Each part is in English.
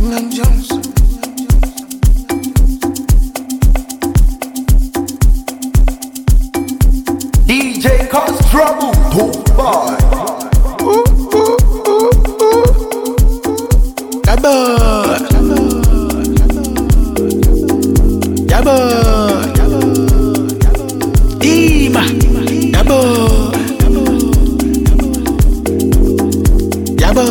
King Jones. DJ cause trouble, too far. Yabo, Dima, Yabo.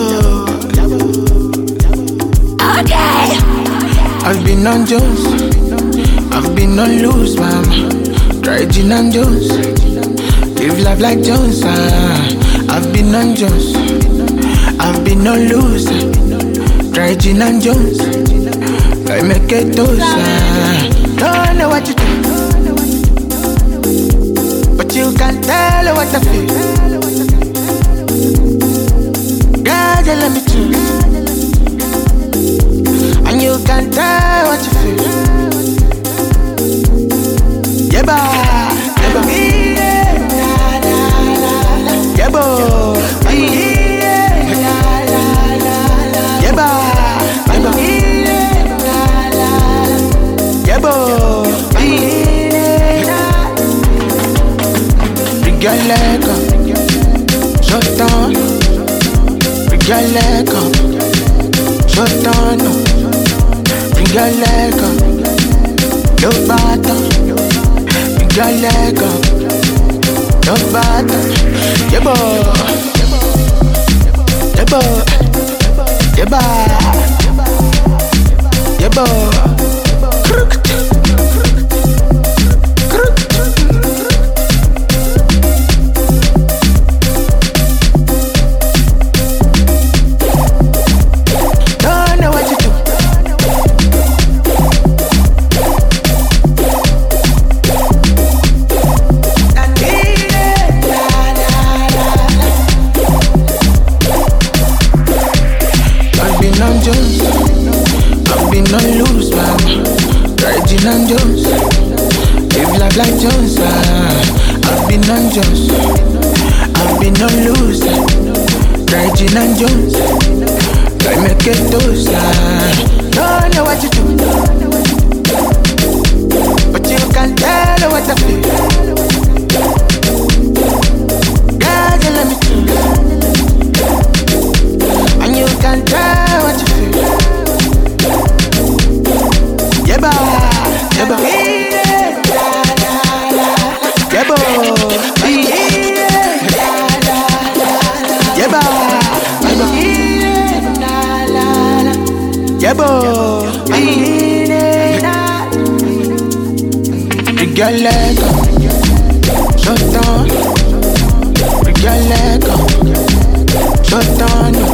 Okay. I've been on Jones, I've been on loose, mama. Try gin and Jones, live life like Jones. I've been on Jones, I've been on loose. Try gin and Jones, I make it toast. Don't know what you do, but you can tell what I feel. God, you let me choose, and you can tell what you feel. Yeah, ba, yeah, ba, yeah, ba, yeah, ba. Regaleka, shut down. Regaleka, shut down. Regaleka, no bata. Regaleka, no bata. Yebo, yebo, yeba, yebo. Jones, live life like Jones. I've been on Jones, I've been on loose. Try gin and Jones, try make it toast. Don't know what you do, but you can tell what I feel. God, you let me choose, and you can tell what you feel. Yeah, bye. Yabo, yabo, yabo, Regaleka, shut down. Regaleka, shut down.